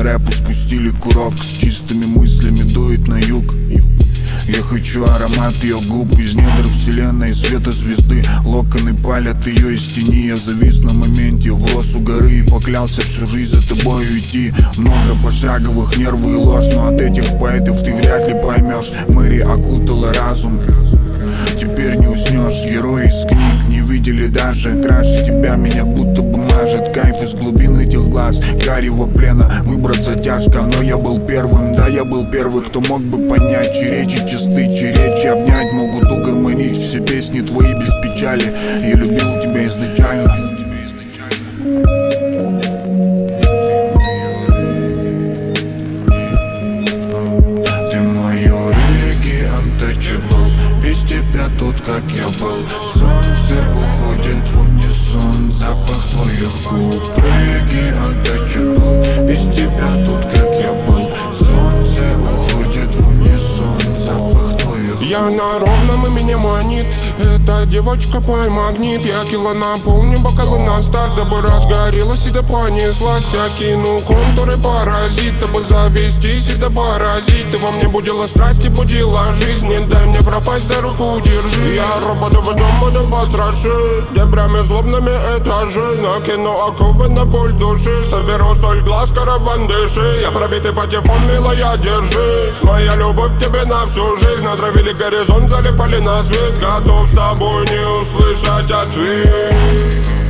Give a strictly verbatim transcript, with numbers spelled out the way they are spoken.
на рэпу спустили курок. С чистыми мыслями дует на юг. Я хочу аромат ее губ из недр вселенной, света звезды. Локоны палят ее из тени. Я завис на моменте, врос у горы и поклялся всю жизнь за тобой уйти. Много пошаговых, нервы и ложь, но от этих поэтов ты вряд ли поймешь. Мэри окутала разум, теперь не уснешь. Герои из книг не видели даже. Краше тебя меня будто бы мажет. Кайф из глубин этих глаз, карего плена. Выбраться тяжко, но я был первым. Да, я был первый, кто мог бы понять, чьи речи чисты, чьи речи обнять могут угомонить все песни твои без печали. Я любил тебя изначально. Ты мой регги untouchable. Без тебя тут как я был. Солнце уходит в унисон, запах твоих губ. Регги untouchable. Без тебя тут как я был. Солнце уходит в унисон, запах твоих губ. Я на ровном, и меня манит эта девочка мой магнит. Я кило наполню бокалы на старт, дабы разгорелась и да понеслась. Я кину контуры паразит, дабы завестись и да поразить. Ты во мне будила страсть и будила жизнь. Не дай мне пропасть, за руку держи. Я робот, в дом буду потрошить дебрями злобными этажи. Накину оковы на боль души. Соберу соль глаз, караван дыши. Я пробитый патефон, милая, держись. Моя любовь к тебе на всю жизнь. Натравили горизонт, залипали на свет. Готов с тобой не услышать ответ.